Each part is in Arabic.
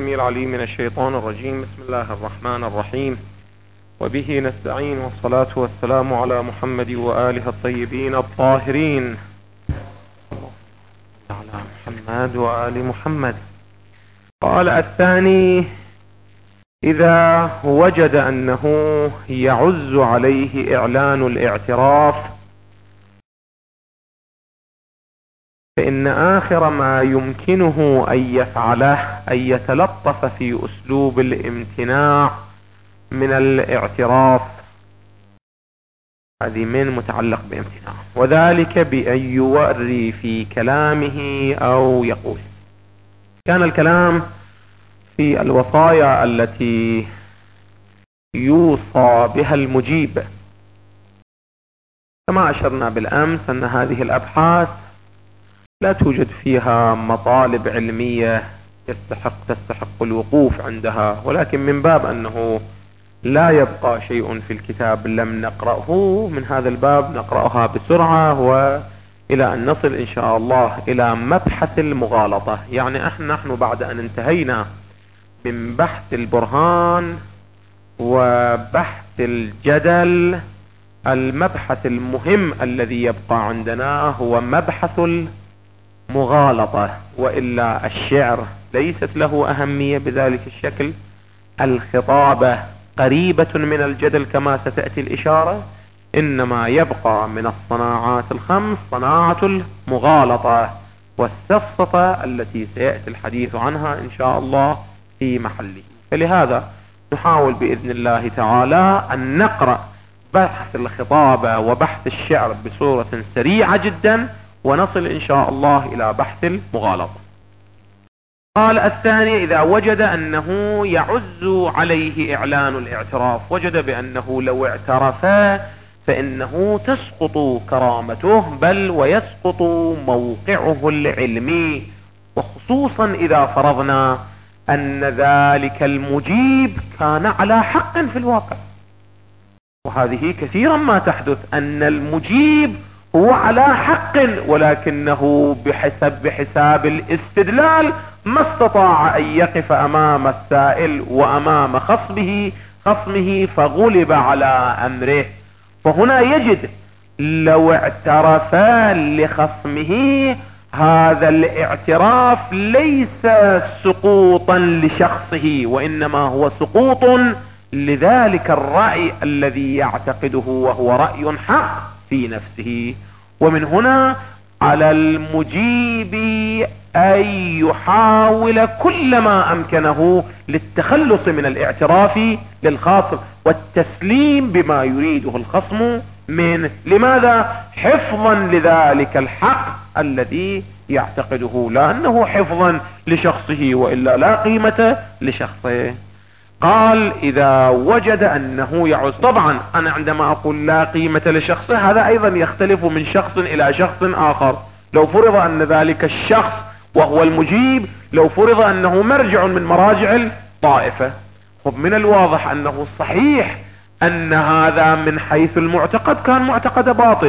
السميع العليم من الشيطان الرجيم. بسم الله الرحمن الرحيم، وبه نستعين، والصلاة والسلام على محمد وآله الطيبين الطاهرين، على محمد وآل محمد. قال الثاني: إذا وجد أنه يعز عليه إعلان الاعتراف فإن آخر ما يمكنه أن يفعله أن يتلطف في أسلوب الامتناع من الاعتراف. هذه من متعلق بامتناع، وذلك بأن يوري في كلامه أو يقول. كان الكلام في الوصايا التي يوصى بها المجيب، كما أشرنا بالأمس أن هذه الأبحاث لا توجد فيها مطالب علمية تستحق الوقوف عندها، ولكن من باب أنه لا يبقى شيء في الكتاب لم نقرأه، من هذا الباب نقرأها بسرعة، وإلى أن نصل إن شاء الله إلى مبحث المغالطة. يعني نحن بعد أن انتهينا من بحث البرهان وبحث الجدل، المبحث المهم الذي يبقى عندنا هو مبحث المغالطة، وإلا الشعر ليست له أهمية بذلك الشكل. الخطابة قريبة من الجدل كما ستأتي الإشارة، إنما يبقى من الصناعات الخمس صناعة المغالطة والسفسطة التي سيأتي الحديث عنها إن شاء الله في محله. فلهذا نحاول بإذن الله تعالى أن نقرأ بحث الخطابة وبحث الشعر بصورة سريعة جدا، ونصل إن شاء الله إلى بحث المغالطة. قال الثاني: إذا وجد أنه يعز عليه إعلان الاعتراف، وجد بأنه لو اعترف فإنه تسقط كرامته، بل ويسقط موقعه العلمي، وخصوصا إذا فرضنا أن ذلك المجيب كان على حق في الواقع. وهذه كثيرا ما تحدث، أن المجيب هو على حق، ولكنه بحساب الاستدلال ما استطاع أن يقف أمام السائل وأمام خصمه فغلب على أمره. فهنا يجد لو اعترف لخصمه هذا الاعتراف ليس سقوطا لشخصه، وإنما هو سقوط لذلك الرأي الذي يعتقده وهو رأي حق في نفسه. ومن هنا على المجيب أن يحاول كل ما أمكنه للتخلص من الاعتراف للخاصم والتسليم بما يريده الخصم منه. لماذا؟ حفظا لذلك الحق الذي يعتقده، لا أنه حفظا لشخصه، وإلا لا قيمة لشخصه. قال: إذا وجد أنه يعز. طبعا أنا عندما أقول لا قيمة لشخصه، هذا أيضا يختلف من شخص إلى شخص آخر. لو فرض أن ذلك الشخص وهو المجيب، لو فرض أنه مرجع من مراجع الطائفة، من الواضح أنه صحيح أن هذا من حيث المعتقد كان معتقد باطل،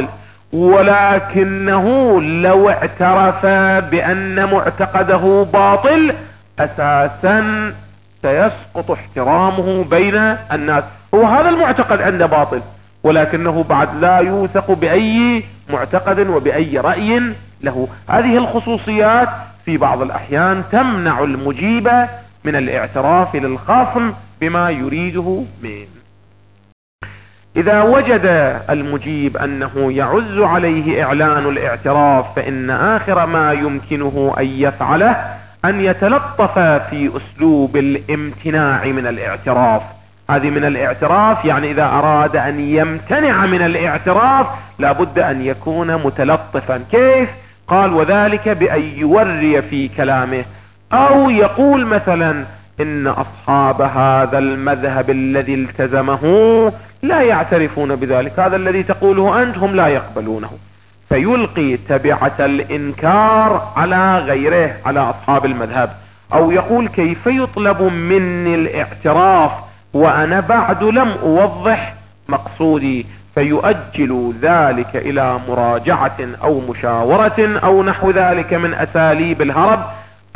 ولكنه لو اعترف بأن معتقده باطل أساسا سيسقط احترامه بين الناس. هو هذا المعتقد عنده باطل، ولكنه بعد لا يوثق بأي معتقد وبأي رأي له. هذه الخصوصيات في بعض الأحيان تمنع المجيب من الاعتراف للخصم بما يريده منه. إذا وجد المجيب أنه يعز عليه إعلان الاعتراف فإن آخر ما يمكنه أن يفعله أن يتلطف في أسلوب الامتناع من الاعتراف. هذه من الاعتراف، يعني إذا أراد أن يمتنع من الاعتراف لابد أن يكون متلطفا. كيف؟ قال: وذلك بأن يوري في كلامه، أو يقول مثلا: إن أصحاب هذا المذهب الذي التزمه لا يعترفون بذلك، هذا الذي تقوله أنت هم لا يقبلونه، فيلقي تبعة الإنكار على غيره، على أصحاب المذهب. أو يقول: كيف يطلب مني الاعتراف وأنا بعد لم أوضح مقصودي، فيؤجل ذلك إلى مراجعة أو مشاورة أو نحو ذلك من أساليب الهرب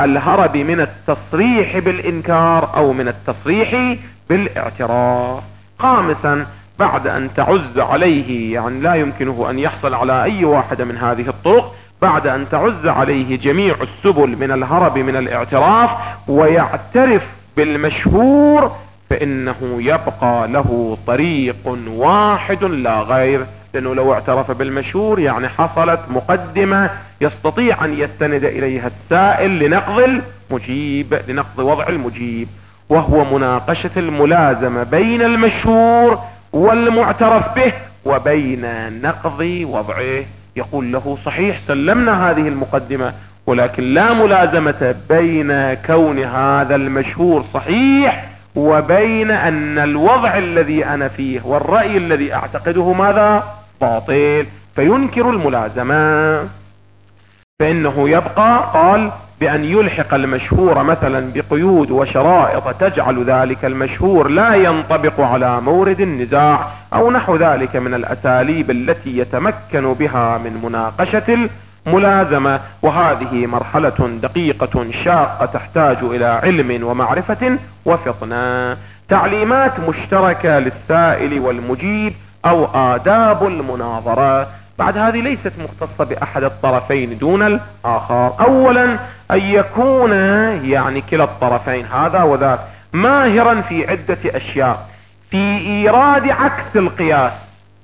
الهرب من التصريح بالإنكار أو من التصريح بالاعتراف. خامسا، بعد أن تعز عليه، يعني لا يمكنه أن يحصل على أي واحدة من هذه الطرق، بعد أن تعز عليه جميع السبل من الهرب من الاعتراف ويعترف بالمشهور، فإنه يبقى له طريق واحد لا غير، لأنه لو اعترف بالمشهور يعني حصلت مقدمة يستطيع أن يستند إليها السائل لنقض المجيب، لنقض وضع المجيب، وهو مناقشة الملازمة بين المشهور والمعترف به وبين نقض وضعه. يقول له صحيح سلمنا هذه المقدمة، ولكن لا ملازمة بين كون هذا المشهور صحيح وبين أن الوضع الذي أنا فيه والرأي الذي أعتقده ماذا؟ باطل، فينكر الملازمة. فإنه يبقى قال بأن يلحق المشهور مثلا بقيود وشرائط تجعل ذلك المشهور لا ينطبق على مورد النزاع أو نحو ذلك من الأساليب التي يتمكن بها من مناقشة الملازمة. وهذه مرحلة دقيقة شاقة تحتاج إلى علم ومعرفة وفطنة. تعليمات مشتركة للسائل والمجيب أو آداب المناظرة. بعد هذه ليست مختصة بأحد الطرفين دون الآخر. أولا أن يكون يعني كلا الطرفين هذا وذاك ماهرا في عدة أشياء، في إيراد عكس القياس.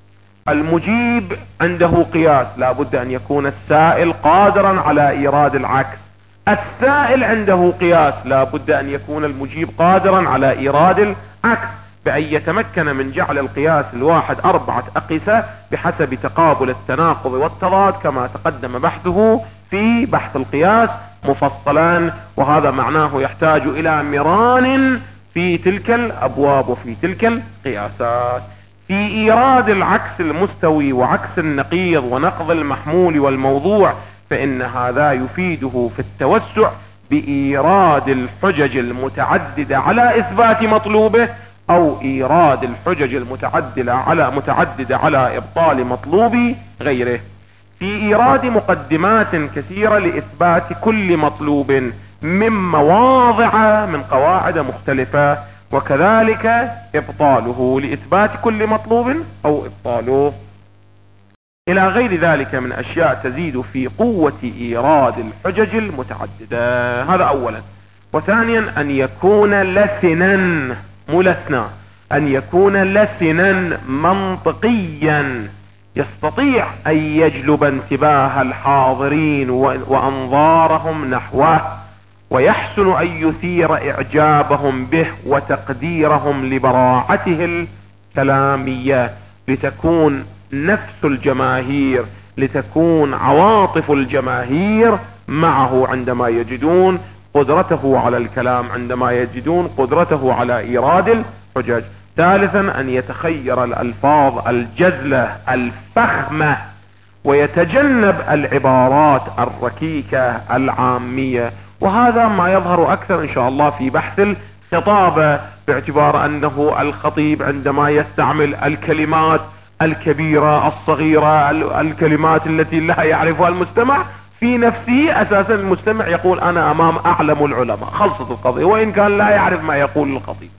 المجيب عنده قياس، لا بد أن يكون السائل قادرا على إيراد العكس. السائل عنده قياس، لا بد أن يكون المجيب قادرا على إيراد العكس، بأن يتمكن من جعل القياس الواحد 4 أقيسة بحسب تقابل التناقض والتضاد كما تقدم بحثه في بحث القياس مفصلا. وهذا معناه يحتاج إلى مران في تلك الأبواب وفي تلك القياسات. في إيراد العكس المستوي وعكس النقيض ونقض المحمول والموضوع، فإن هذا يفيده في التوسع بإيراد الحجج المتعددة على إثبات مطلوبه، أو إيراد الحجج المتعددة على إبطال مطلوب غيره. في إيراد مقدمات كثيرة لإثبات كل مطلوب من مواضع من قواعد مختلفة، وكذلك إبطاله لإثبات كل مطلوب أو إبطاله، إلى غير ذلك من أشياء تزيد في قوة إيراد الحجج المتعددة. هذا أولا. وثانيا أن يكون لسنا ملسنا، أن يكون لسنا منطقيا، يستطيع أن يجلب انتباه الحاضرين وأنظارهم نحوه، ويحسن أن يثير إعجابهم به وتقديرهم لبراعته الكلامية، لتكون نفس الجماهير، لتكون عواطف الجماهير معه عندما يجدون قدرته على الكلام، عندما يجدون قدرته على إيراد الحجج. ثالثا أن يتخير الألفاظ الجزلة الفخمة، ويتجنب العبارات الركيكة العامية. وهذا ما يظهر أكثر إن شاء الله في بحث الخطابة، باعتبار أنه الخطيب عندما يستعمل الكلمات الكبيرة الصغيرة، الكلمات التي لا يعرفها المستمع، في نفسه أساسا المستمع يقول أنا أمام أعلم العلماء، خلصت القضية، وإن كان لا يعرف ما يقول الخطيب.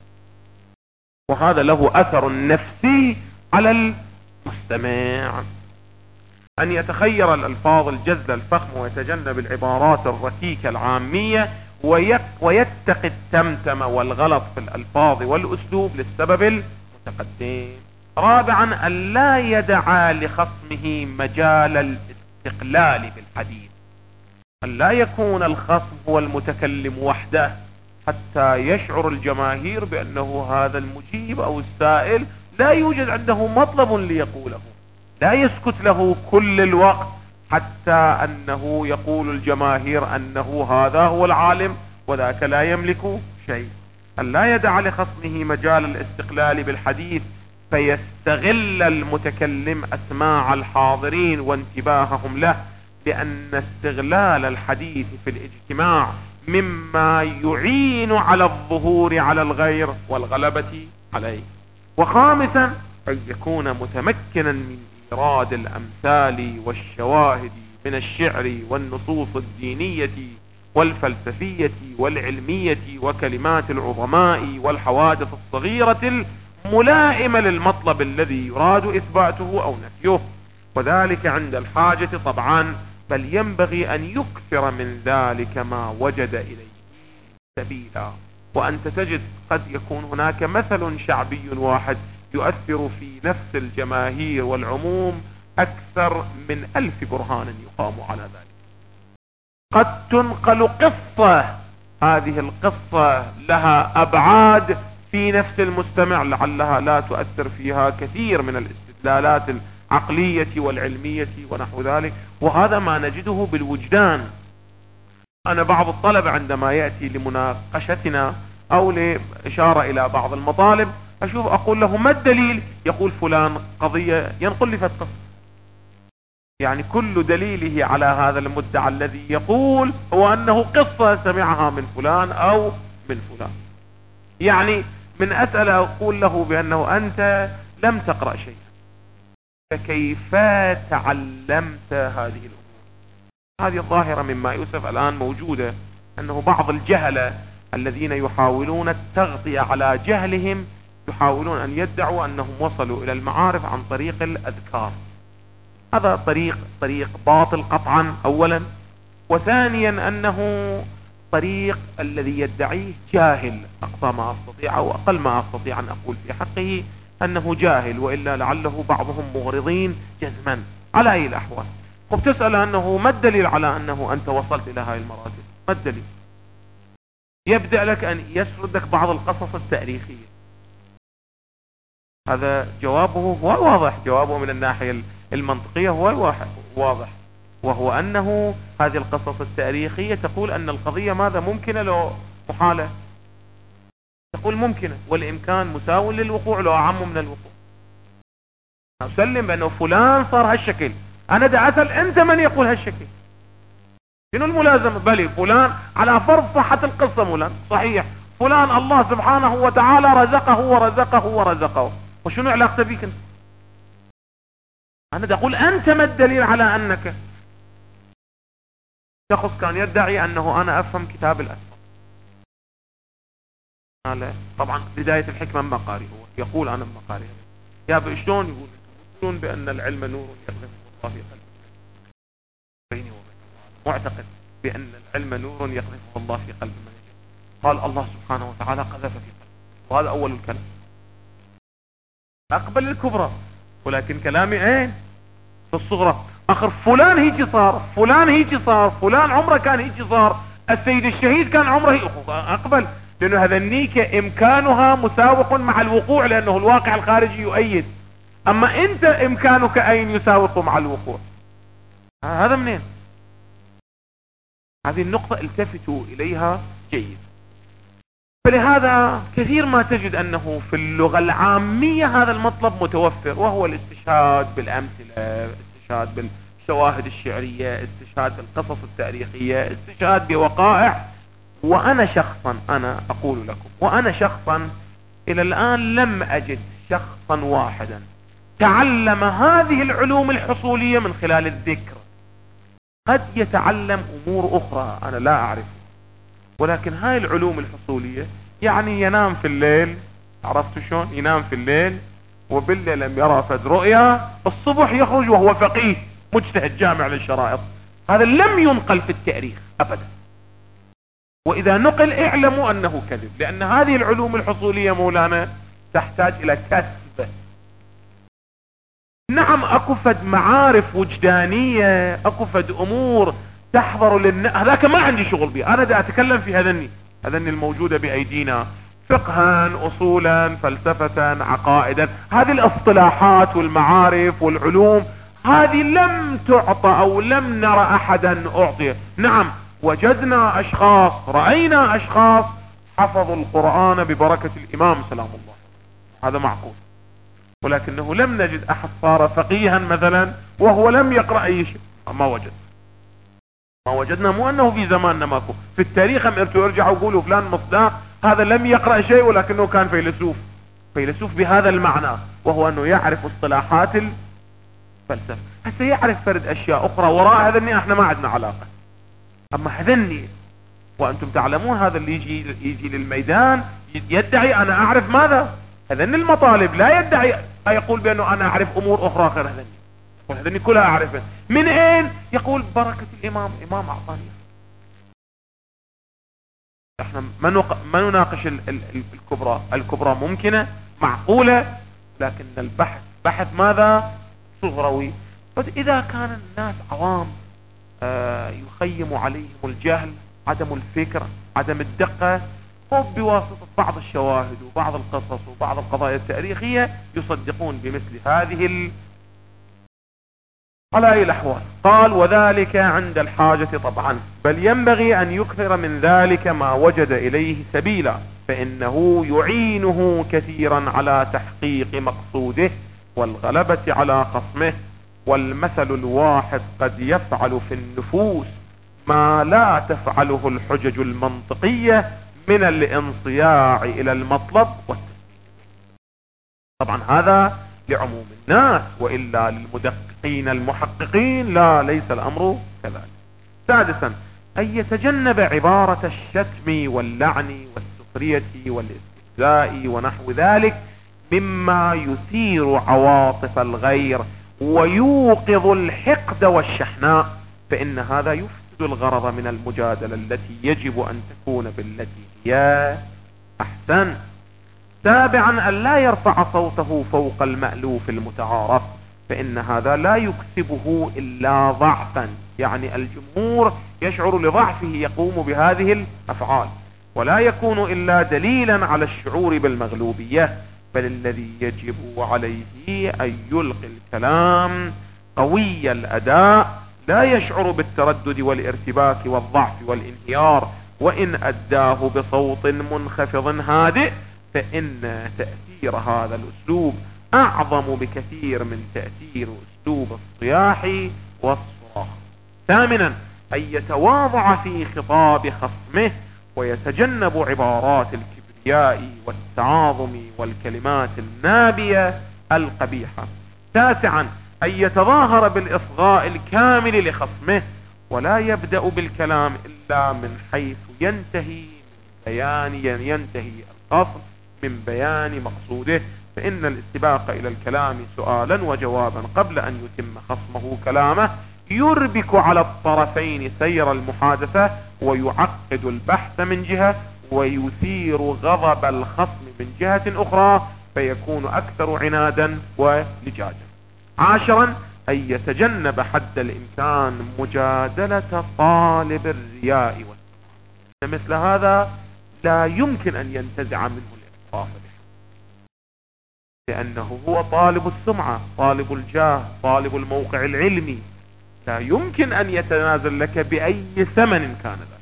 وهذا له أثر نفسي على المستمع. أن يتخير الألفاظ الجزلة الفخمة ويتجنب العبارات الركيكة العامية، ويتقي التمتمة والغلط في الألفاظ والأسلوب للسبب المتقدم. رابعا أن لا يدع لخصمه مجال الاستقلال بالحديث، أن لا يكون الخصم هو المتكلم وحده حتى يشعر الجماهير بأنه هذا المجيب أو السائل لا يوجد عنده مطلب ليقوله، لا يسكت له كل الوقت حتى أنه يقول الجماهير أنه هذا هو العالم وذاك لا يملك شيء. أن لا يدع لخصمه مجال الاستقلال بالحديث فيستغل المتكلم أسماع الحاضرين وانتباههم له، لأن استغلال الحديث في الاجتماع مما يعين على الظهور على الغير والغلبة عليه. وخامسا أن يكون متمكنا من إيراد الأمثال والشواهد من الشعر والنصوص الدينية والفلسفية والعلمية وكلمات العظماء والحوادث الصغيرة الملائمة للمطلب الذي يراد إثباته أو نفيه، وذلك عند الحاجة طبعا، بل ينبغي أن يكثر من ذلك ما وجد إليه سبيلا. وأنت تجد قد يكون هناك مثل شعبي واحد يؤثر في نفس الجماهير والعموم أكثر من 1000 برهان يقام على ذلك. قد تنقل قصة، هذه القصة لها أبعاد في نفس المستمع لعلها لا تؤثر فيها كثير من الاستدلالات العقلية والعلمية ونحو ذلك، وهذا ما نجده بالوجدان. أنا بعض الطلبة عندما يأتي لمناقشتنا أو لإشارة إلى بعض المطالب أشوف أقول له ما الدليل؟ يقول فلان قضية، ينقل لي قصة، يعني كل دليله على هذا المدعى الذي يقول هو أنه قصة سمعها من فلان أو من فلان. يعني من أسأل أقول له بأنه أنت لم تقرأ شيئا، فكيف تعلمت هذه الأمور؟ هذه الظاهرة مما يوسف الآن موجودة، أنه بعض الجهلة الذين يحاولون التغطية على جهلهم يحاولون أن يدعوا أنهم وصلوا إلى المعارف عن طريق الأذكار. هذا طريق باطل قطعا أولا، وثانيا أنه طريق الذي يدعيه جاهل أقصى ما أستطيع أو أقل ما أستطيع أن أقول في حقه أنه جاهل، وإلا لعله بعضهم مغرضين جزما. على أي الأحوال وبتسأل أنه ما الدليل على أنه أنت وصلت إلى هاي المراتب؟ ما الدليل؟ يبدأ لك أن يسردك بعض القصص التاريخية. هذا جوابه هو واضح، جوابه من الناحية المنطقية هو واضح، وهو أنه هذه القصص التاريخية تقول أن القضية ماذا؟ ممكنة لو محالة، تقول ممكنة والإمكان مساو للوقوع لو أعم من الوقوع. أسلم بأنه فلان صار هالشكل، أنا دا أسأل أنت من يقول هالشكل؟ شنو الملازمة؟ بلي فلان على فرض صحة القصة فلان صحيح، فلان الله سبحانه وتعالى رزقه ورزقه ورزقه، وشنو علاقته بيك انت؟ أنا دا أقول أنت ما الدليل على أنك؟ شخص كان يدعي أنه أنا أفهم كتاب الأسفل، طبعا بداية الحكمة مقاري، هو يقول أنا مقاري، يا شلون يقولون بأن العلم نور يقذفه الله في قلب بيني وبينه، معتقد بأن العلم نور يقذفه الله في قلب من يشاء. قال الله سبحانه وتعالى قذف في قلبه، وهذا أول الكلام. أقبل الكبرى، ولكن كلامي اين؟ في الصغرى. اخر فلان هيجي صار، فلان هيجي صار، فلان عمره كان هيجي صار، السيد الشهيد كان عمره اقبل، لانه هذا النيكة امكانها مساوق مع الوقوع، لانه الواقع الخارجي يؤيد. اما انت امكانك اين يساوق مع الوقوع؟ هذا منين؟ هذه النقطة التفتوا اليها جيد. فلهذا كثير ما تجد أنه في اللغة العامية هذا المطلب متوفر، وهو الاستشهاد بالأمثلة، استشهاد بالشواهد الشعرية، استشهاد بالقصص التاريخية، استشهاد بوقائع. وأنا شخصا، أنا أقول لكم، وأنا شخصا إلى الآن لم أجد شخصا واحدا تعلم هذه العلوم الحصولية من خلال الذكر. قد يتعلم أمور أخرى أنا لا أعرف، ولكن هاي العلوم الحصولية يعني ينام في الليل، عرفت شلون؟ ينام في الليل وبالليل لم يرى فد رؤيا، الصبح يخرج وهو فقيه مجتهد جامع للشرائط. هذا لم ينقل في التاريخ أبدا، وإذا نقل اعلموا أنه كذب، لأن هذه العلوم الحصولية مولانا تحتاج إلى كسب. نعم اكو فد معارف وجدانية، اكو فد امور تحضر هذاك ما عندي شغل بيه، انا دا اتكلم في هذني الموجودة بايدينا، فقها، اصولا، فلسفة، عقائدا. هذه الاصطلاحات والمعارف والعلوم هذه لم تعطى او لم نرى احدا اعطيه. نعم وجدنا اشخاص، رأينا اشخاص حفظوا القرآن ببركة الامام سلام الله، هذا معقول، ولكنه لم نجد احد صار فقيها مثلا وهو لم يقرأ اي شيء. ما وجدنا، مو انه في زماننا ماكو، في التاريخ هم ارجعوا وقولوا فلان مصداق هذا لم يقرأ شيء ولكنه كان فيلسوف بهذا المعنى، وهو انه يعرف اصطلاحات الفلسفة. هسه يعرف فرد اشياء اخرى وراء هذني احنا ما عندنا علاقة. اما هذني وأنتم تعلمون هذا اللي يجي للميدان يدعي أنا أعرف ماذا؟ هذني المطالب، لا يدعي يقول بأنه أنا أعرف أمور أخرى غير هذني، وهذني كلها أعرفها. من أين؟ يقول بركة الإمام، إمام أعطاني. احنا ما نناقش الكبرى. الكبرى ممكنة معقولة، لكن البحث بحث ماذا؟ صغروي. فإذا كان الناس عوام يخيم عليهم الجهل، عدم الفكر، عدم الدقة، وبواسطة بعض الشواهد وبعض القصص وبعض القضايا التاريخية يصدقون بمثل هذه على أي الأحوال. قال وذلك عند الحاجة طبعا، بل ينبغي أن يكثر من ذلك ما وجد إليه سبيلا، فإنه يعينه كثيرا على تحقيق مقصوده والغلبة على خصمه. والمثل الواحد قد يفعل في النفوس ما لا تفعله الحجج المنطقية من الانصياع إلى المطلب والتسليم. طبعا هذا لعموم الناس، وإلا للمدققين المحققين لا، ليس الأمر كذلك. سادسا أن يتجنب عبارة الشتم واللعن والسخرية والاستهزاء ونحو ذلك مما يثير عواطف الغير ويوقظ الحقد والشحناء، فإن هذا يفسد الغرض من المجادلة التي يجب أن تكون بالتي هي أحسن. سابعا أن لا يرفع صوته فوق المألوف المتعارف، فإن هذا لا يكسبه إلا ضعفا، يعني الجمهور يشعر لضعفه يقوم بهذه الأفعال، ولا يكون إلا دليلا على الشعور بالمغلوبية، بل الذي يجب عليه أن يلقي الكلام قوي الأداء لا يشعر بالتردد والارتباك والضعف والانهيار، وإن أداه بصوت منخفض هادئ فإن تأثير هذا الأسلوب أعظم بكثير من تأثير أسلوب الصياح والصراخ. ثامنا أن يتواضع في خطاب خصمه ويتجنب عبارات الكبرياء والتعاظم والكلمات النابية القبيحة. تاسعا أن يتظاهر بالإصغاء الكامل لخصمه، ولا يبدأ بالكلام إلا من حيث ينتهي الخصم من بيان مقصوده، فإن الاستباق إلى الكلام سؤالا وجوابا قبل أن يتم خصمه كلامه يربك على الطرفين سير المحادثة ويعقد البحث من جهة، ويثير غضب الخصم من جهة أخرى، فيكون أكثر عنادا ولجاجا. عاشرا أن يتجنب حد الإمكان مجادلة طالب الرياء والسمعة، مثل هذا لا يمكن أن ينتزع منه الإعتراف به، لأنه هو طالب السمعة، طالب الجاه، طالب الموقع العلمي، لا يمكن أن يتنازل لك بأي ثمن كان ذلك.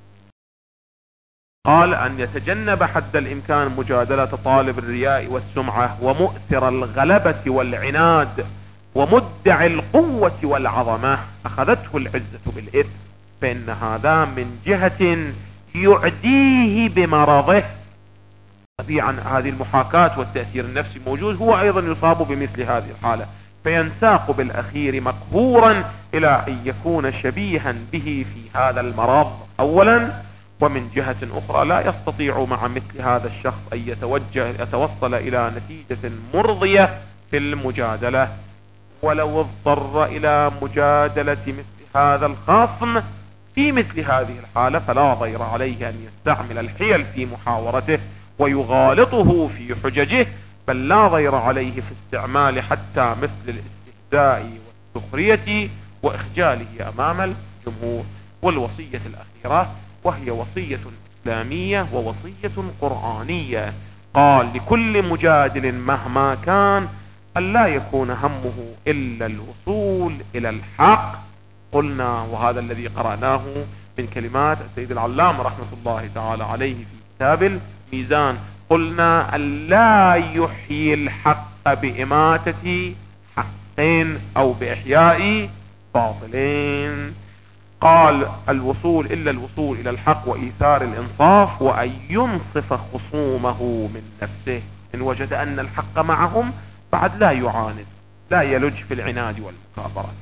قال أن يتجنب حد الإمكان مجادلة طالب الرياء والسمعة ومؤثر الغلبة والعناد ومدعي القوة والعظمة أخذته العزة بالإثم، فإن هذا من جهة يعديه بمرضه. طبيعا هذه المحاكاة والتأثير النفسي موجود، هو أيضا يصاب بمثل هذه الحالة، فينساق بالأخير مقهورا إلى أن يكون شبيها به في هذا المرض أولا، ومن جهة أخرى لا يستطيع مع مثل هذا الشخص أن يتوصل إلى نتيجة مرضية في المجادلة، ولو اضطر إلى مجادلة مثل هذا الخصم في مثل هذه الحالة فلا ضير عليه أن يستعمل الحيل في محاورته ويغالطه في حججه، بل لا ضير عليه في استعمال حتى مثل الاستهزاء والسخرية وإخجاله أمام الجمهور. والوصية الأخيرة وهي وصية إسلامية ووصية قرآنية، قال لكل مجادل مهما كان أن لا يكون همه إلا الوصول إلى الحق. قلنا وهذا الذي قرأناه من كلمات السيد العلامة رحمة الله تعالى عليه في كتاب الميزان، قلنا أن لا يحيي الحق بإماتة حقين أو بإحياء باطلين. قال الوصول إلا الوصول إلى الحق وإيثار الإنصاف، وأن ينصف خصومه من نفسه إن وجد أن الحق معهم بعد لا يعاند، لا يلج في العناد والمكابرة،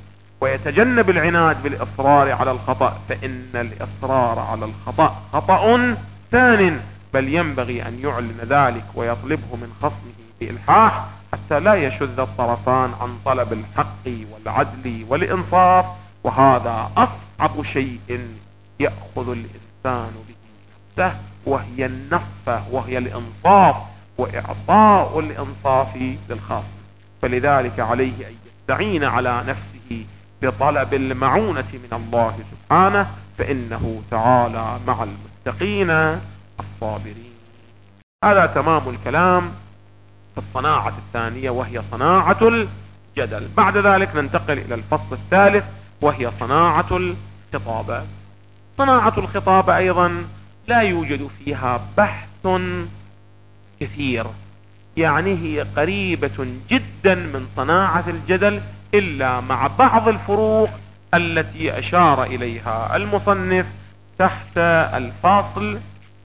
ويتجنب العناد بالإصرار على الخطأ، فإن الإصرار على الخطأ خطأ ثان، بل ينبغي أن يعلن ذلك ويطلبه من خصمه بإلحاح حتى لا يشذ الطرفان عن طلب الحق والعدل والإنصاف، وهذا أصعب شيء يأخذ الإنسان به نفسه، وهي النفة، وهي الإنصاف وإعطاء الإنصاف للخاصم. فلذلك عليه أن يستعين على نفسه بطلب المعونة من الله سبحانه، فإنه تعالى مع المتقين الصابرين. هذا تمام الكلام في الصناعة الثانية، وهي صناعة الجدل. بعد ذلك ننتقل إلى الفصل الثالث، وهي صناعة الخطابة. صناعة الخطابة أيضا لا يوجد فيها بحث كثير، يعني هي قريبة جدا من صناعة الجدل، إلا مع بعض الفروق التي أشار إليها المصنف تحت الفاصل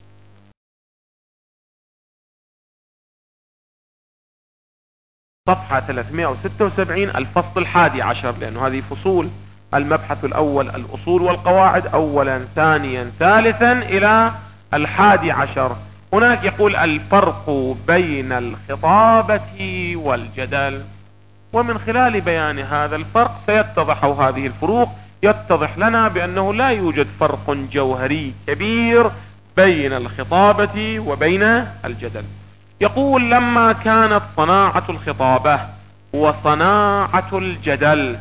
صفحة 376 الفصل 11، لأنه هذه فصول. المبحث الأول الأصول والقواعد أولا، ثانيا، ثالثا، إلى 11. هناك يقول الفرق بين الخطابة والجدل، ومن خلال بيان هذا الفرق سيتضح هذه الفروق، يتضح لنا بأنه لا يوجد فرق جوهري كبير بين الخطابة وبين الجدل. يقول لما كانت صناعة الخطابة وصناعة الجدل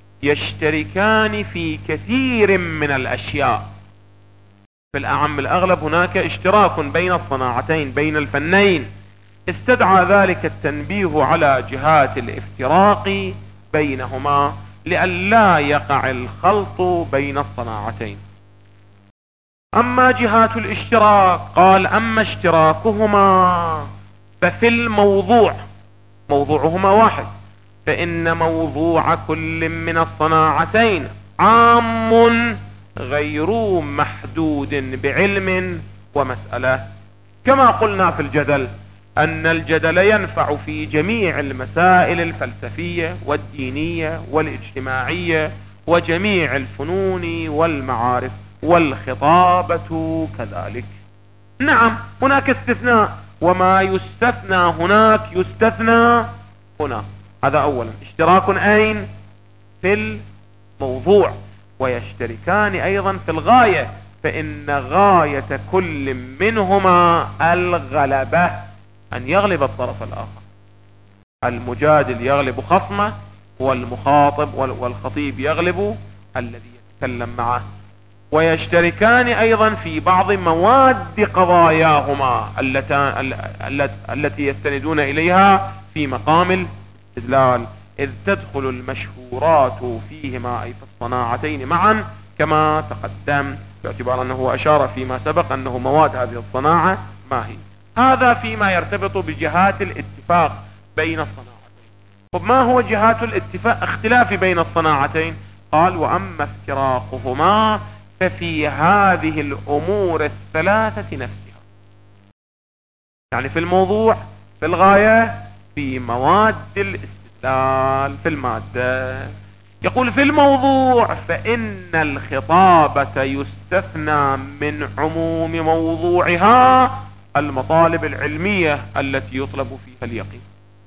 يشتركان في كثير من الأشياء، في الأعم الأغلب هناك اشتراك بين الصناعتين بين الفنين، استدعى ذلك التنبيه على جهات الافتراق بينهما لئلا يقع الخلط بين الصناعتين. أما جهات الاشتراك قال أما اشتراكهما ففي الموضوع، موضوعهما واحد، فإن موضوع كل من الصناعتين عام غير محدود بعلم ومسألة. كما قلنا في الجدل أن الجدل ينفع في جميع المسائل الفلسفية والدينية والاجتماعية وجميع الفنون والمعارف، والخطابة كذلك. نعم هناك استثناء، وما يستثنى هناك يستثنى هنا. هذا أولا. اشتراك أين؟ في الموضوع، ويشتركان أيضا في الغاية، فإن غاية كل منهما الغلبة، أن يغلب الطرف الآخر. المجادل يغلب خصمه، والمخاطب والخطيب يغلب الذي يتكلم معه. ويشتركان أيضا في بعض مواد قضاياهما التي يستندون إليها في مقام الاستدلال، إذ تدخل المشهورات فيهما أي في الصناعتين معا كما تقدم، باعتبار أنه أشار فيما سبق أنه مواد هذه الصناعة ما هي. هذا فيما يرتبط بجهات الاتفاق بين الصناعتين. طب ما هو جهات الاتفاق اختلاف بين الصناعتين؟ قال وأما افتراقهما ففي هذه الأمور الثلاثة نفسها، يعني في الموضوع، في الغاية، في مواد الاستدلال، في المادة. يقول في الموضوع فإن الخطابة يستثنى من عموم موضوعها المطالب العلمية التي يطلب فيها اليقين.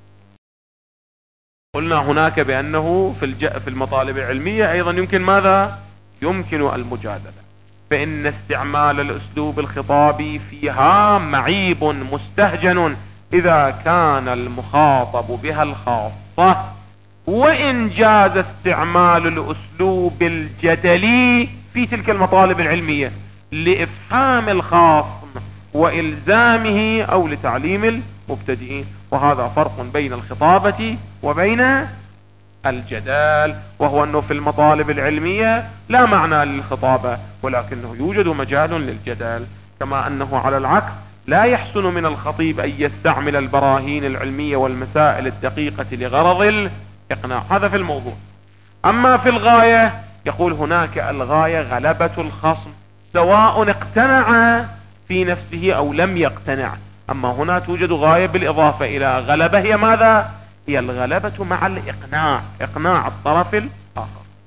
قلنا هناك بأنه في المطالب العلمية أيضا يمكن ماذا؟ يمكن المجادلة، فإن استعمال الأسلوب الخطابي فيها معيب مستهجن إذا كان المخاطب بها الخاصة، وإن جاز استعمال الأسلوب الجدلي في تلك المطالب العلمية لإفهام الخاصم وإلزامه أو لتعليم المبتدئين. وهذا فرق بين الخطابة وبين الجدال، وهو أنه في المطالب العلمية لا معنى للخطابة، ولكنه يوجد مجال للجدال. كما أنه على العكس لا يحسن من الخطيب أن يستعمل البراهين العلمية والمسائل الدقيقة لغرض الإقناع. هذا في الموضوع. أما في الغاية يقول هناك الغاية غلبة الخصم سواء اقتنع في نفسه أو لم يقتنع. أما هنا توجد غاية بالإضافة إلى غلبة، هي ماذا؟ هي الغلبة مع الإقناع، إقناع الطرف الآخر.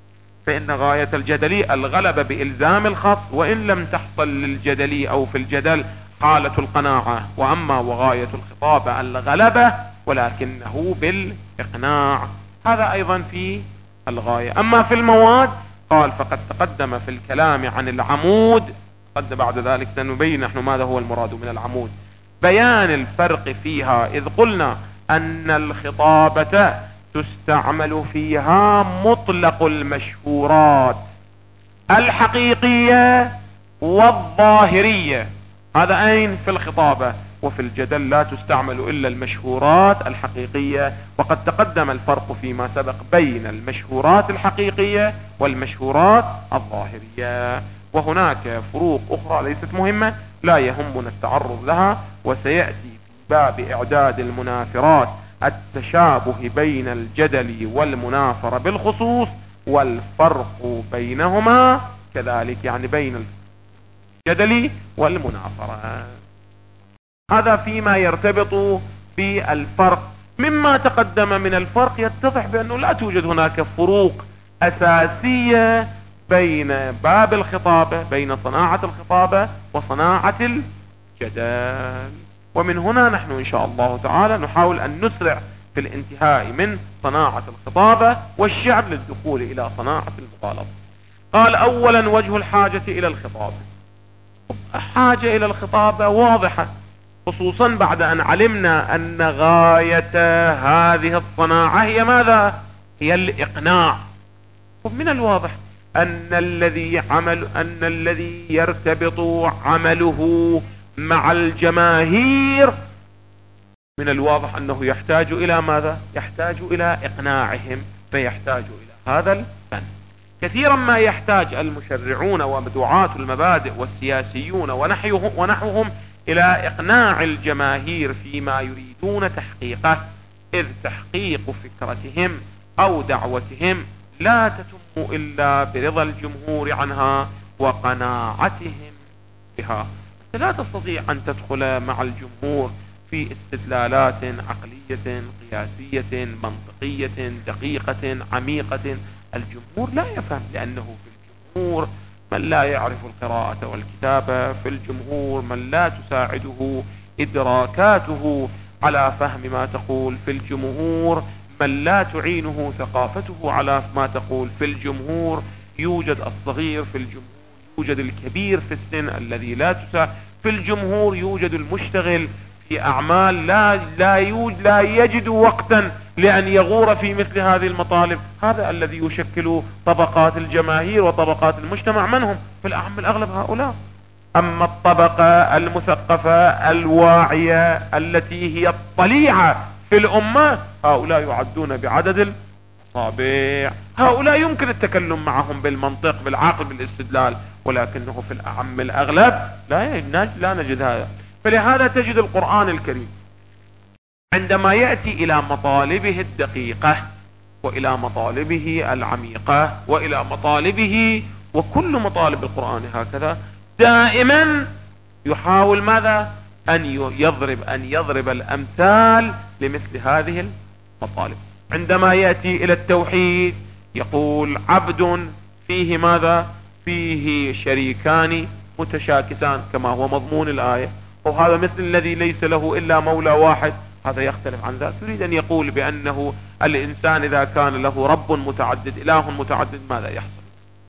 فإن غاية الجدلي الغلبة بإلزام الخص، وإن لم تحصل للجدلي أو في الجدل حالة القناعة. وأما وغاية الخطابة الغلبة ولكنه بالإقناع، هذا أيضا في الغاية. أما في المواد قال فقد تقدم في الكلام عن العمود، قد بعد ذلك سنبين نحن ماذا هو المراد من العمود، بيان الفرق فيها، إذ قلنا أن الخطابة تستعمل فيها مطلق المشهورات الحقيقية والظاهرية، هذا أين في الخطابة، وفي الجدل لا تستعمل إلا المشهورات الحقيقية. وقد تقدم الفرق فيما سبق بين المشهورات الحقيقية والمشهورات الظاهرية، وهناك فروق أخرى ليست مهمة لا يهمنا التعرض لها، وسيأتي في باب إعداد المنافرات التشابه بين الجدل والمنافرة بالخصوص والفرق بينهما كذلك، يعني بين الجدل والمنافرة. هذا فيما يرتبط بالفرق. مما تقدم من الفرق يتضح بأنه لا توجد هناك فروق أساسية بين باب الخطابة، بين صناعة الخطابة وصناعة الجدل. ومن هنا نحن إن شاء الله تعالى نحاول أن نسرع في الانتهاء من صناعة الخطابة والشعر للدخول إلى صناعة المغالطة. قال أولا وجه الحاجة إلى الخطابة. حاجة إلى الخطابة واضحة، خصوصا بعد أن علمنا أن غاية هذه الصناعة هي ماذا؟ هي الإقناع. ومن الواضح أن الذي يرتبط عمله مع الجماهير من الواضح أنه يحتاج إلى ماذا؟ يحتاج إلى إقناعهم، فيحتاج إلى هذا الفن. كثيرا ما يحتاج المشرعون ودعاة المبادئ والسياسيون ونحوهم إلى إقناع الجماهير فيما يريدون تحقيقه، إذ تحقيق فكرتهم أو دعوتهم لا تتم إلا برضا الجمهور عنها وقناعتهم بها. لا تستطيع أن تدخل مع الجمهور في استدلالات عقلية قياسية منطقية دقيقة عميقة. الجمهور لا يفهم، لأنه في الجمهور من لا يعرف القراءة والكتابة، في الجمهور من لا تساعده إدراكاته على فهم ما تقول، في الجمهور من لا تعينه ثقافته على ما تقول، في الجمهور يوجد الصغير، في الجمهور يوجد الكبير في السن الذي لا تساعد، في الجمهور يوجد المشتغل في أعمال لا يجد وقتا لأن يغور في مثل هذه المطالب. هذا الذي يشكل طبقات الجماهير وطبقات المجتمع، من هم؟ في الأغلب هؤلاء. أما الطبقة المثقفة الواعية التي هي الطليعة في الأمة، هؤلاء يعدون بعدد الأصابع. هؤلاء يمكن التكلم معهم بالمنطق بالعقل بالاستدلال، ولكنه في الأعم الأغلب لا نجد هذا. فلهذا تجد القرآن الكريم عندما يأتي إلى مطالبه الدقيقة وإلى مطالبه العميقة وإلى مطالبه، وكل مطالب القرآن هكذا، دائما يحاول ماذا؟ أن يضرب الأمثال لمثل هذه المطالب. عندما يأتي إلى التوحيد يقول عبد فيه ماذا؟ فيه شريكان متشاكسان، كما هو مضمون الآية، وهذا مثل الذي ليس له إلا مولى واحد. هذا يختلف عن ذلك، يريد أن يقول بأنه الإنسان إذا كان له رب متعدد إله متعدد ماذا يحصل؟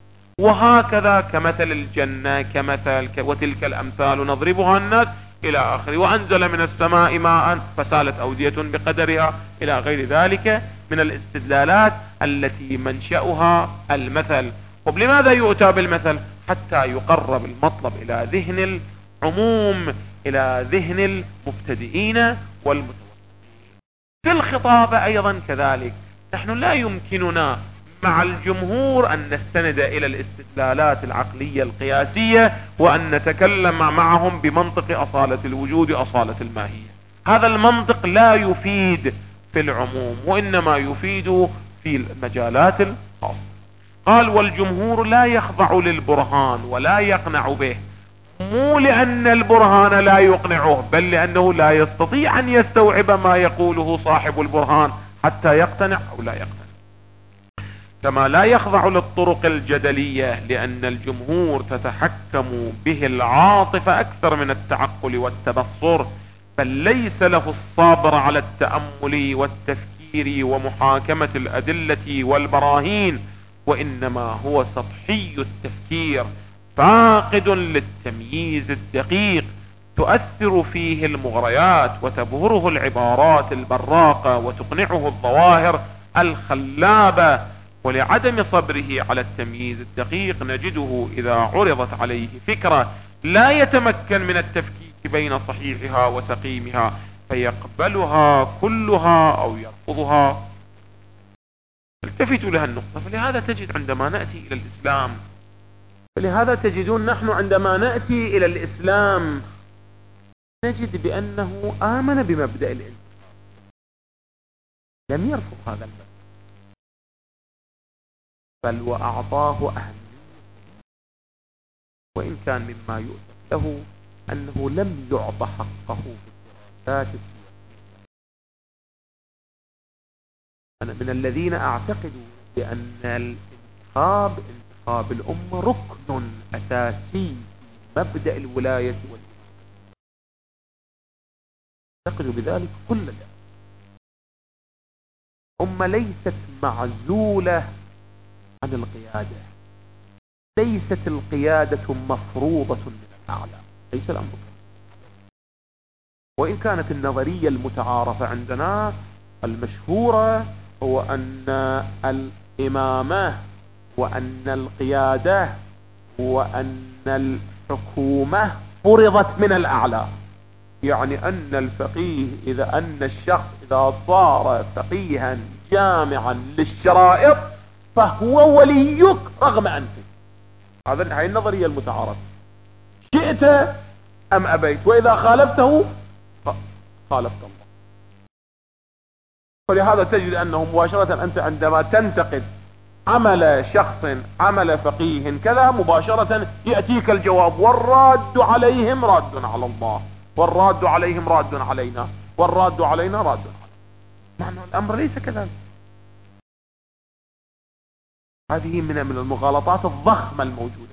وهكذا كمثل الجنة وتلك الأمثال نضربها الناس إلى آخره. وأنزل من السماء ماء فسالت أودية بقدرها إلى غير ذلك من الاستدلالات التي منشأها المثل. لماذا يؤتى بالمثل؟ حتى يقرب المطلب إلى ذهن العموم، إلى ذهن المبتدئين والمتوسطين. في الخطابة أيضا كذلك، نحن لا يمكننا مع الجمهور أن نستند إلى الاستدلالات العقلية القياسية وأن نتكلم معهم بمنطق أصالة الوجود أصالة الماهية. هذا المنطق لا يفيد في العموم، وإنما يفيد في المجالات الخاصة. قال والجمهور لا يخضع للبرهان ولا يقنع به، مو لأن البرهان لا يقنعه، بل لأنه لا يستطيع أن يستوعب ما يقوله صاحب البرهان حتى يقتنع أو لا يقتنع. كما لا يخضع للطرق الجدلية لأن الجمهور تتحكم به العاطفة أكثر من التعقل والتبصر، بل ليس له الصبر على التأمل والتفكير ومحاكمة الأدلة والبراهين، وإنما هو سطحي التفكير فاقد للتمييز الدقيق، تؤثر فيه المغريات وتبهره العبارات البراقة وتقنعه الظواهر الخلابة. ولعدم صبره على التمييز الدقيق نجده إذا عرضت عليه فكرة لا يتمكن من التفكيك بين صحيحها وسقيمها فيقبلها كلها أو يرفضها. التفتوا لها النقطة. فلهذا تجد عندما نأتي إلى الإسلام، فلهذا تجدون نحن عندما نأتي إلى الإسلام نجد بأنه آمن بمبدأ الانتخاب، لم يرفض هذا المبدأ، بل وأعطاه أهمية، وإن كان مما يؤسف له أنه لم يعط حقه في الدراسات السياسية. أنا من الذين أعتقد بأن انتخاب الأمة ركن أساسي في مبدأ الولاية والإمامة. أعتقد بذلك كل الأمة. أمة ليست معزولة عن القيادة، ليست القيادة مفروضة من الأعلى، ليس الأمر. وإن كانت النظرية المتعارفة عندنا المشهورة هو أن الإمامة وأن القيادة وأن الحكومة فرضت من الأعلى، يعني أن الفقيه أن الشخص إذا صار فقيها جامعا للشرائط فهو وليك رغم أنفه. هذه النظرية المتعارفة، شئت أم أبيت، وإذا خالفته خالفت الله. ولهذا تجد أنه مباشرة أنت عندما تنتقد عمل شخص عمل فقيه كذا مباشرة يأتيك الجواب: والراد عليهم راد على الله، والراد عليهم راد علينا، والراد علينا راد علينا. معنى الأمر ليس كذلك. هذه من المغالطات الضخمة الموجودة.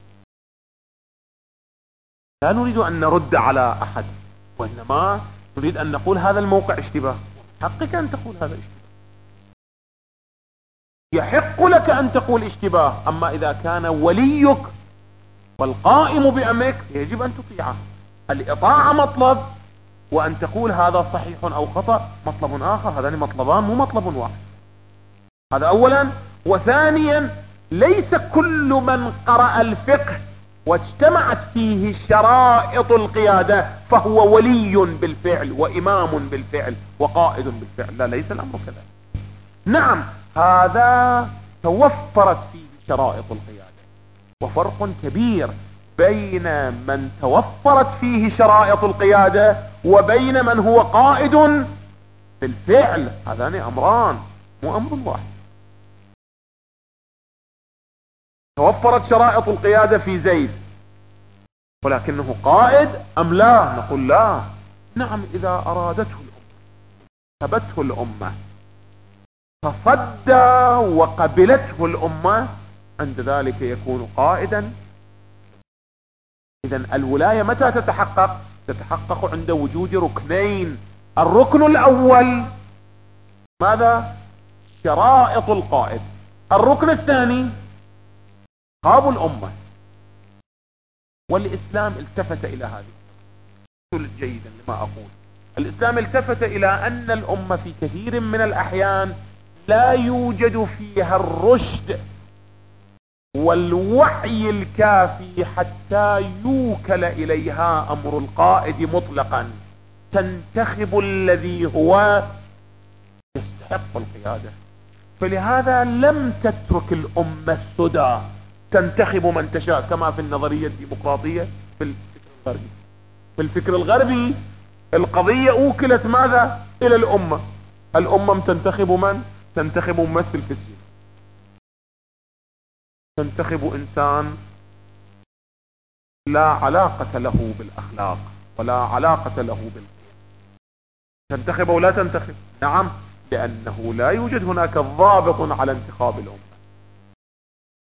لا نريد أن نرد على أحد، وإنما نريد أن نقول هذا الموقع اشتباه، حقك أن تقول هذا اشتباه، يحق لك أن تقول اشتباه. أما إذا كان وليك والقائم بأمرك يجب أن تطيعه. الإطاعة مطلب، وأن تقول هذا صحيح أو خطأ مطلب آخر. هذان مطلبان مو مطلب واحد. هذا أولا. وثانيا ليس كل من قرأ الفقه واجتمعت فيه شرائط القيادة فهو ولي بالفعل وإمام بالفعل وقائد بالفعل. لا، ليس الأمر كذلك. نعم، هذا توفرت فيه شرائط القيادة، وفرق كبير بين من توفرت فيه شرائط القيادة وبين من هو قائد بالفعل. هذان أمران مو أمر واحد. توفرت شرائط القيادة في زيد ولكنه قائد أم لا؟ نقول لا. نعم، إذا أرادته الأمة ثبته الأمة تصدى وقبلته الأمة عند ذلك يكون قائدا. إذن الولاية متى تتحقق؟ تتحقق عند وجود ركنين. الركن الأول ماذا؟ شرائط القائد. الركن الثاني خاب الأمة. والإسلام التفت إلى هذه جيدا لما أقول. الإسلام التفت إلى أن الأمة في كثير من الأحيان لا يوجد فيها الرشد والوعي الكافي حتى يوكل إليها أمر القائد مطلقا، تنتخب الذي هو يستحق القيادة. فلهذا لم تترك الأمة السدى تنتخب من تشاء كما في النظرية الديمقراطية في الفكر الغربي. في الفكر الغربي القضية أوكلت ماذا؟ إلى الأمة. الأمة تنتخب من؟ تنتخب ممثل في السينما، تنتخب إنسان لا علاقة له بالأخلاق ولا علاقة له بالقيم. تنتخب ولا تنتخب؟ نعم، لأنه لا يوجد هناك ضابط على انتخاب الأمة.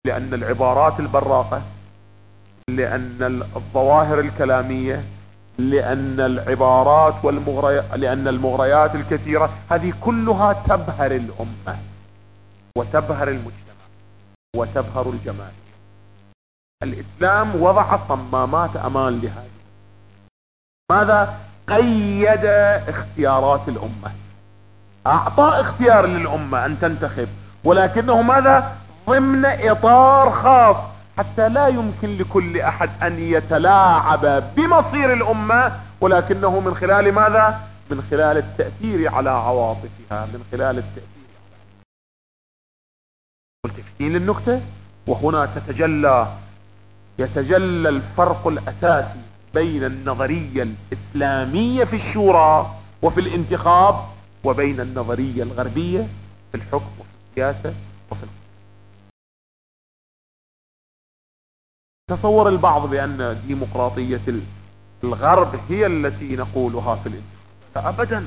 لأن العبارات البراقة، لأن الظواهر الكلامية، لأن العبارات لأن المغريات الكثيرة، هذه كلها تبهر الأمة وتبهر المجتمع وتبهر الجماهير. الإسلام وضع صمامات أمان لهذه. ماذا؟ قيد اختيارات الأمة، أعطى اختيار للأمة أن تنتخب، ولكنه ماذا؟ ضمن إطار خاص، حتى لا يمكن لكل أحد أن يتلاعب بمصير الأمة، ولكنه من خلال ماذا؟ من خلال التأثير على عواطفها، من خلال التأثير. ملتفتين للنكتة؟ وهنا يتجلى الفرق الأساسي بين النظرية الإسلامية في الشورى وفي الانتخاب وبين النظرية الغربية في الحكم وفي السياسة وفي تصور البعض بأن ديمقراطية الغرب هي التي نقولها في الانتخاب. أبدا.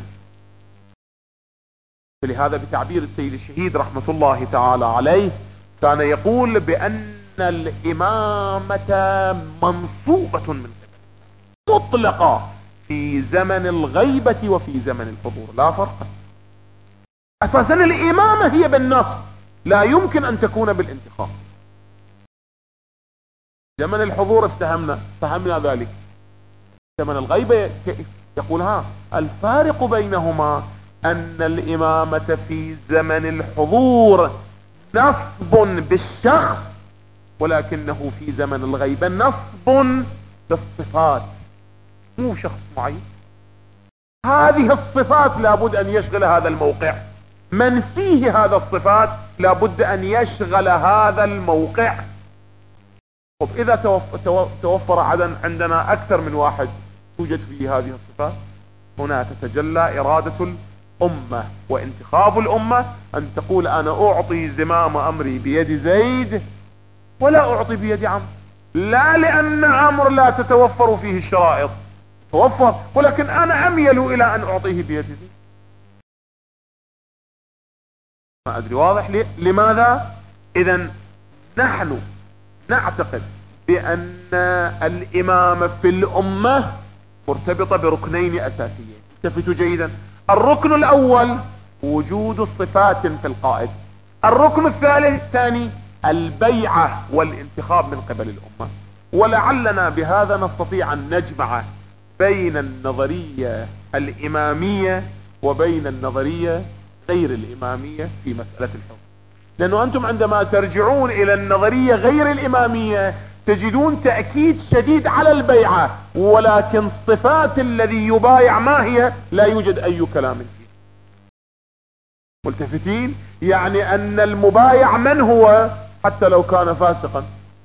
فلهذا بتعبير السيد الشهيد رحمة الله تعالى عليه كان يقول بأن الإمامة منصوبة من مطلقة في زمن الغيبة وفي زمن الحضور، لا فرق. أساسا الإمامة هي بالنص، لا يمكن أن تكون بالانتخاب. زمن الحضور فهمنا ذلك. زمن الغيبة يقول الفارق بينهما أن الإمامة في زمن الحضور نصب بالشخص، ولكنه في زمن الغيبة نصب بالصفات، مو شخص معين. هذه الصفات لابد أن يشغل هذا الموقع، من فيه هذا الصفات لابد أن يشغل هذا الموقع. طب إذا توفر عندنا أكثر من واحد توجد فيه هذه الصفات، هنا تتجلى إرادة الأمة وانتخاب الأمة أن تقول أنا أعطي زمام أمري بيد زيد ولا أعطي بيد عمرو، لا لأن عمرو لا تتوفر فيه الشرائط، توفر، ولكن أنا أميل إلى أن أعطيه بيد زيد. ما أدري واضح لي؟ لماذا؟ إذن نحن نعتقد بأن الإمامة في الأمة مرتبطة بركنين أساسيين. التفتوا جيدا. الركن الأول وجود صفات في القائد. الركن الثاني البيعة والانتخاب من قبل الأمة. ولعلنا بهذا نستطيع أن نجمع بين النظرية الإمامية وبين النظرية غير الإمامية في مسألة الحكم. لأنه أنتم عندما ترجعون إلى النظرية غير الإمامية تجدون تأكيد شديد على البيعة، ولكن صفات الذي يبايع ما هي؟ لا يوجد أي كلام فيه. ملتفتين؟ يعني أن المبايع من هو؟ حتى لو كان فاسقا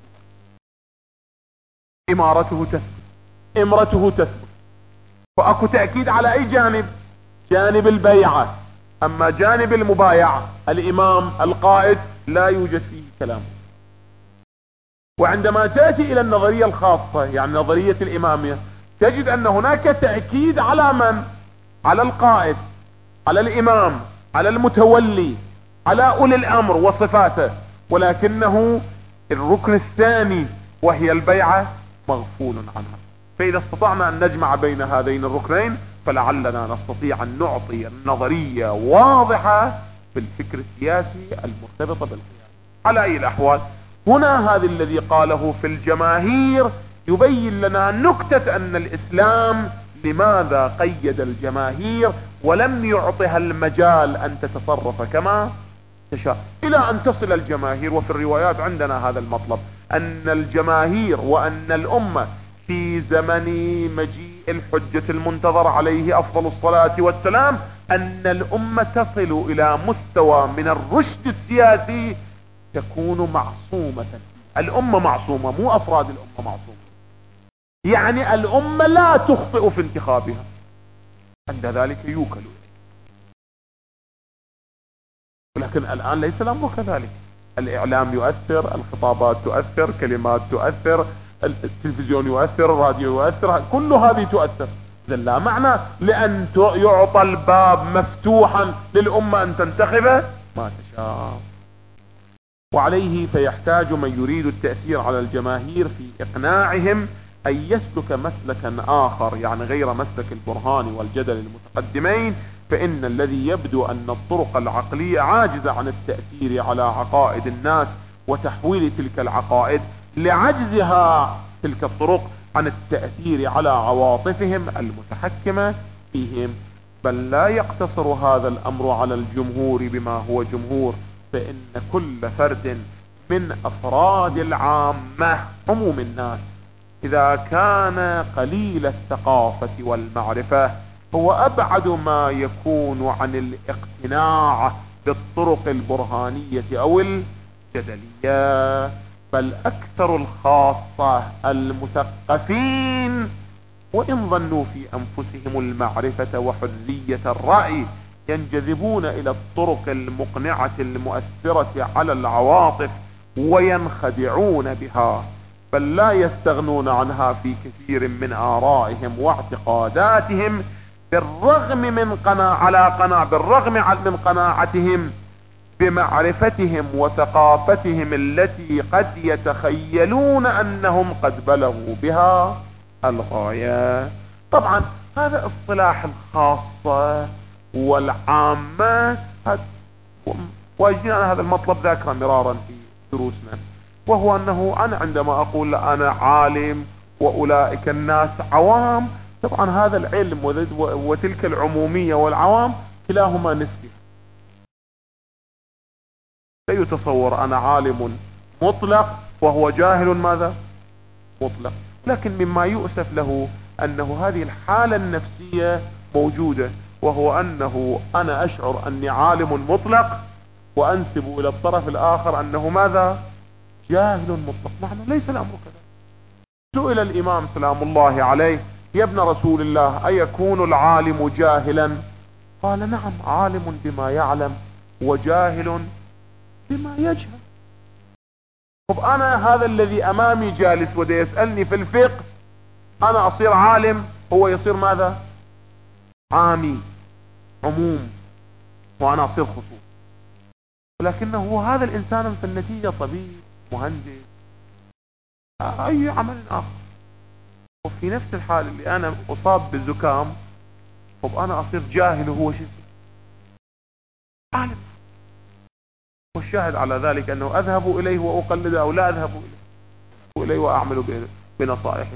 إمارته تثبت، إمرته تثبت. فأكو تأكيد على أي جانب؟ جانب البيعة. أما جانب المبايع الإمام القائد لا يوجد فيه كلام. وعندما تأتي إلى النظرية الخاصة يعني نظرية الإمامية تجد أن هناك تأكيد على من؟ على القائد، على الإمام، على المتولي، على أولي الأمر وصفاته، ولكنه الركن الثاني وهي البيعة مغفول عنها. فإذا استطعنا أن نجمع بين هذين الركنين فلعلنا نستطيع أن نعطي النظرية واضحة في الفكر السياسي المرتبطة بالقيادة. على أي الأحوال هنا هذا الذي قاله في الجماهير يبين لنا نكتة أن الإسلام لماذا قيد الجماهير ولم يعطها المجال أن تتصرف كما تشاء، إلى أن تصل الجماهير. وفي الروايات عندنا هذا المطلب أن الجماهير وأن الأمة في زمن مجيء الحجة المنتظر عليه أفضل الصلاة والسلام أن الأمة تصل إلى مستوى من الرشد السياسي تكون معصومة. الأمة معصومة، مو أفراد الأمة معصومة، يعني الأمة لا تخطئ في انتخابها، عند ذلك يوكل. ولكن الآن ليس الأمر كذلك. الإعلام يؤثر، الخطابات تؤثر، كلمات تؤثر، التلفزيون يؤثر، الراديو يؤثر، كل هذه تؤثر. إذا لا معنى لأن يعطى الباب مفتوحا للأمة أن تنتخب ما تشاء. وعليه فيحتاج من يريد التأثير على الجماهير في إقناعهم أن يسلك مسلكا آخر، يعني غير مسلك البرهان والجدل المتقدمين، فإن الذي يبدو أن الطرق العقلية عاجزة عن التأثير على عقائد الناس وتحويل تلك العقائد لعجزها تلك الطرق عن التأثير على عواطفهم المتحكمة فيهم. بل لا يقتصر هذا الأمر على الجمهور بما هو جمهور، فإن كل فرد من أفراد العامة عموم الناس إذا كان قليل الثقافة والمعرفة هو أبعد ما يكون عن الاقتناع بالطرق البرهانية أو الجدلية، بل أكثر الخاصة المثقفين وإن ظنوا في أنفسهم المعرفة وحرية الرأي ينجذبون إلى الطرق المقنعة المؤثرة على العواطف وينخدعون بها، بل لا يستغنون عنها في كثير من آرائهم واعتقاداتهم بالرغم من قناعتهم بمعرفتهم وثقافتهم التي قد يتخيلون أنهم قد بلغوا بها الغاية. طبعا هذا اصطلاح الخاصة والعامة، واجينا هذا المطلب ذاكرا مرارا في دروسنا، وهو أنه أنا عندما أقول أنا عالم وأولئك الناس عوام، طبعا هذا العلم وتلك العمومية والعوام كلاهما نسبي. لا يتصور أنا عالم مطلق وهو جاهل ماذا مطلق، لكن مما يؤسف له أنه هذه الحالة النفسية موجودة، وهو أنه أنا أشعر أني عالم مطلق وأنسب إلى الطرف الآخر أنه ماذا جاهل مطلق. نحن ليس الأمر كذا. سئل الإمام سلام الله عليه: يا ابن رسول الله أيكون العالم جاهلا؟ قال: نعم، عالم بما يعلم وجاهل بما يجهل. طب أنا هذا الذي أمامي جالس وده يسألني في الفقه، أنا أصير عالم، هو يصير ماذا عامي عموم، وأنا أصير خصوص. ولكنه هذا الإنسان في النتيجة طبيب، مهندس، أي عمل آخر. وفي نفس الحال اللي أنا أصاب بالزكام، طب أنا أصير جاهل وهو شيء عالم. والشاهد على ذلك أنه أذهب إليه وأقلد أو لا أذهب إليه وأعمل بنصائحه.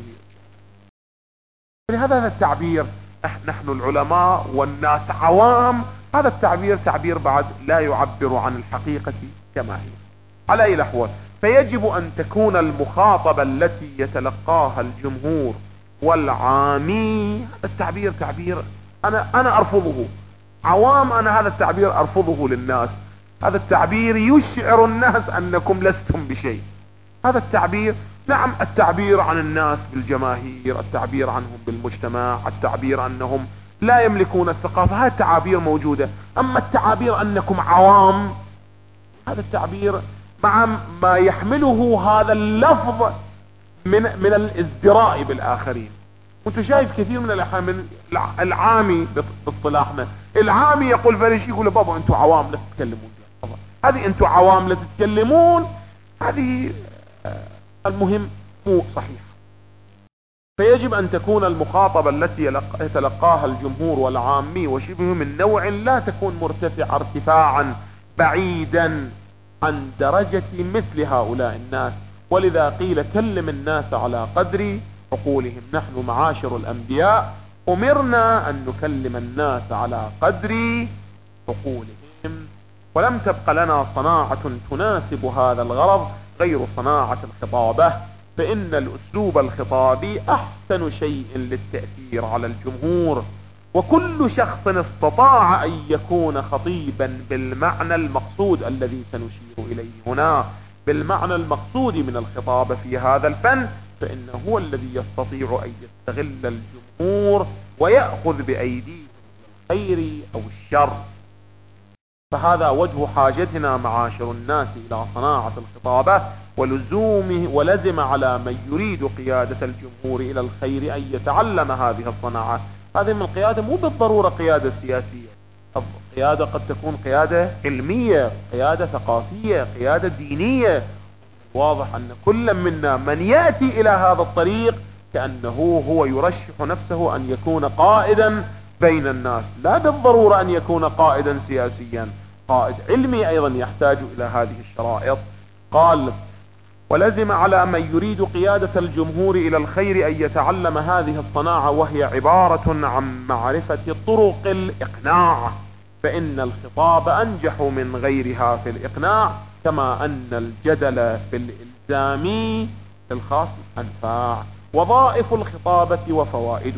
هذا التعبير نحن العلماء والناس عوام، هذا التعبير تعبير بعد لا يعبر عن الحقيقة كما هي. على أي الأحوال فيجب أن تكون المخاطبة التي يتلقاها الجمهور والعامي، هذا التعبير تعبير أنا أرفضه. عوام أنا هذا التعبير أرفضه للناس. هذا التعبير يشعر الناس أنكم لستم بشيء. هذا التعبير، نعم، التعبير عن الناس بالجماهير، التعبير عنهم بالمجتمع، التعبير أنهم لا يملكون الثقافة، هذه التعابير موجودة. أما التعابير أنكم عوام، هذا التعبير مع ما يحمله هذا اللفظ من الازدراء بالآخرين. وانت شايف كثير من الأحيان العامي باصطلاحنا، العامي يقول فليش، يقول بابا انتوا عوام لا تتكلمون، هذه انتوا عوام لا تتكلمون، هذه المهم مو صحيح. فيجب أن تكون المخاطبة التي يتلقاها الجمهور والعامي وشبه من نوع لا تكون مرتفعة ارتفاعا بعيدا عن درجة مثل هؤلاء الناس. ولذا قيل: كلم الناس على قدر عقولهم. نحن معاشر الأنبياء أمرنا أن نكلم الناس على قدر عقولهم، ولم تبق لنا صناعة تناسب هذا الغرض غير صناعة الخطابة، فإن الأسلوب الخطابي أحسن شيء للتأثير على الجمهور. وكل شخص استطاع أن يكون خطيبا بالمعنى المقصود الذي سنشير إليه هنا، بالمعنى المقصود من الخطابة في هذا الفن، فإنه هو الذي يستطيع أن يستغل الجمهور ويأخذ بأيديه الخير أو الشر. فهذا وجه حاجتنا معاشر الناس إلى صناعة الخطابة ولزومه، ولزم على من يريد قيادة الجمهور إلى الخير أن يتعلم هذه الصناعة. هذه من القيادة مو بالضرورة قيادة سياسية، القيادة قد تكون قيادة علمية، قيادة ثقافية، قيادة دينية. واضح أن كل منا من يأتي إلى هذا الطريق كأنه هو يرشح نفسه أن يكون قائدا بين الناس، لا بالضرورة أن يكون قائدا سياسيا، قائد علمي أيضا يحتاج إلى هذه الشرائط. قال: ولزم على من يريد قيادة الجمهور إلى الخير أن يتعلم هذه الصناعة، وهي عبارة عن معرفة طرق الإقناع، فإن الخطاب أنجح من غيرها في الإقناع، كما أن الجدل في الإلزام الخاص أنفع. وظائف الخطابة وفوائده.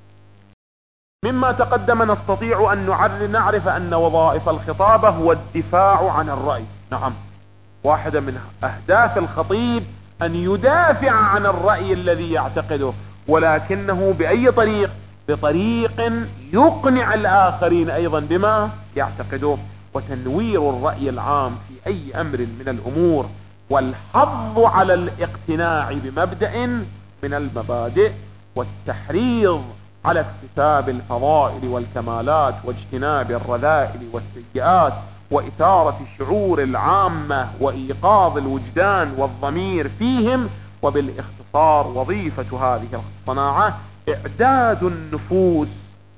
مما تقدم نستطيع أن نعرف أن وظائف الخطابة هو الدفاع عن الرأي. نعم، واحدة من أهداف الخطيب أن يدافع عن الرأي الذي يعتقده، ولكنه بأي طريق؟ بطريق يقنع الآخرين أيضا بما يعتقده، وتنوير الرأي العام في أي أمر من الأمور، والحظ على الاقتناع بمبدأ من المبادئ، والتحريض على اكتساب الفضائل والكمالات، واجتناب الرذائل والسيئات، وإثارة شعور العامة، وإيقاظ الوجدان والضمير فيهم. وبالاختصار وظيفة هذه الصناعة إعداد النفوس،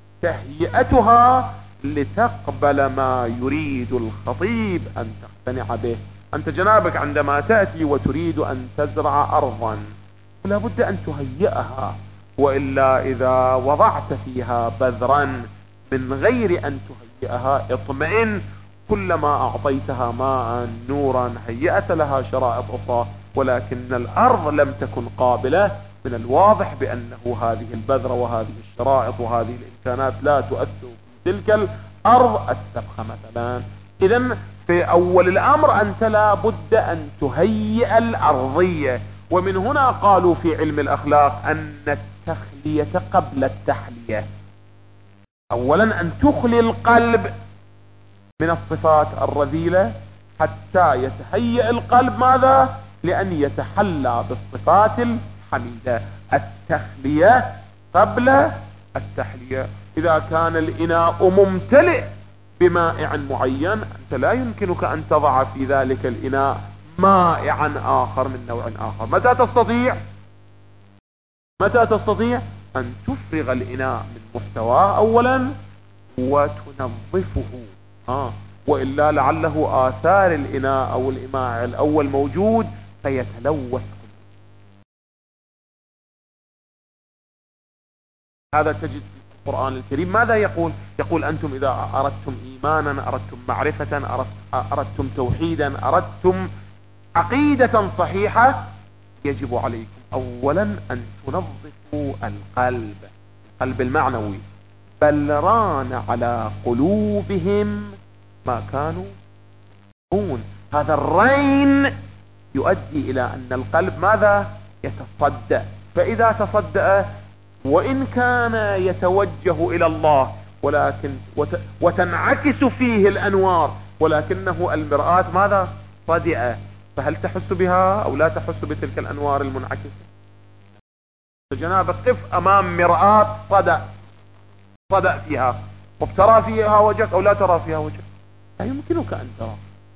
تهيئتها لتقبل ما يريد الخطيب أن تقتنع به. أنت جنابك عندما تأتي وتريد أن تزرع أرضا لا بد أن تهيئها، وإلا إذا وضعت فيها بذرا من غير أن تهيئها اطمئن، كلما أعطيتها ماء نورا هيأت لها شرائط أخرى، ولكن الأرض لم تكن قابلة. من الواضح بأنه هذه البذرة وهذه الشرائط وهذه الإمكانات لا تؤثر في تلك الأرض السبخة مثلا. إذن في أول الأمر أنت لا بد أن تهيئ الأرضية. ومن هنا قالوا في علم الأخلاق أن التخلية قبل التحلية. أولا أن تخلي القلب من الصفات الرذيلة حتى يتهيئ القلب ماذا؟ لأن يتحلى بالصفات الحميدة. التخلية قبل التحلية. إذا كان الإناء ممتلئ بمائع معين أنت لا يمكنك أن تضع في ذلك الإناء مائعا آخر من نوع آخر. متى تستطيع أن تفرغ الإناء من مستواه أولا وتنظفه، وإلا لعله آثار الإناء أو الإماع الأول موجود فيتلوث. هذا تجد في القرآن الكريم ماذا يقول؟ يقول أنتم إذا أردتم إيمانا، أردتم معرفة، أردتم توحيدا، أردتم عقيدة صحيحة، يجب عليكم أولا أن تنظفوا القلب المعنوي. بل ران على قلوبهم ما كانوا يكسبون. هذا الرين يؤدي إلى أن القلب ماذا؟ يتصدأ. فإذا تصدأ وإن كان يتوجه إلى الله ولكن وتنعكس فيه الأنوار، ولكنه المرآة ماذا؟ صدئة. فهل تحس بها أو لا تحس بتلك الأنوار المنعكسة؟ جنابك قف أمام مرآة صدأ فيها، وبترى فيها وجهك أو لا ترى فيها وجهك؟ لا يمكنك أن ترى.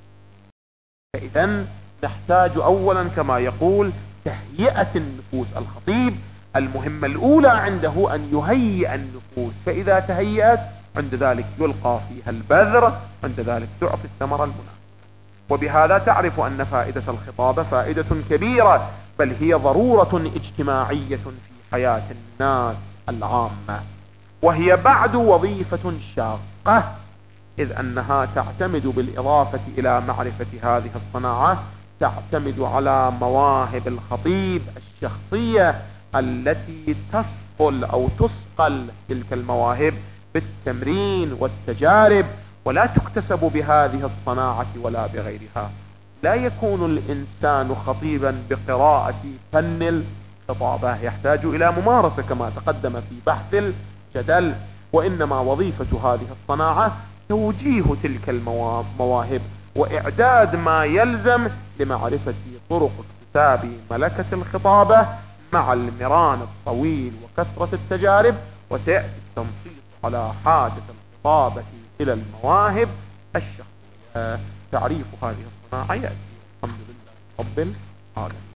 فإذا نحتاج أولا كما يقول تهيئة النفوس. الخطيب المهمة الأولى عنده أن يهيئ النفوس، فإذا تهيأت عند ذلك يلقى فيها البذر، عند ذلك تعطي الثمرة المناسبة. وبهذا تعرف أن فائدة الخطابة فائدة كبيرة، بل هي ضرورة اجتماعية في حياة الناس العامة، وهي بعد وظيفة شاقة، إذ أنها تعتمد بالإضافة إلى معرفة هذه الصناعة تعتمد على مواهب الخطيب الشخصية التي تصقل تلك المواهب بالتمرين والتجارب، ولا تكتسب بهذه الصناعة ولا بغيرها. لا يكون الإنسان خطيبا بقراءة فن الخطابة، يحتاج إلى ممارسة كما تقدم في بحث الجدل، وإنما وظيفة هذه الصناعة توجيه تلك المواهب وإعداد ما يلزم لمعرفة طرق اكتساب ملكة الخطابة مع المران الطويل وكثرة التجارب. وسيأتي التنصيص على حاجة الخطابة إلى المواهب الشخصية. تعريف هذه الصناعة يأتي الحمد لله رب العالمين.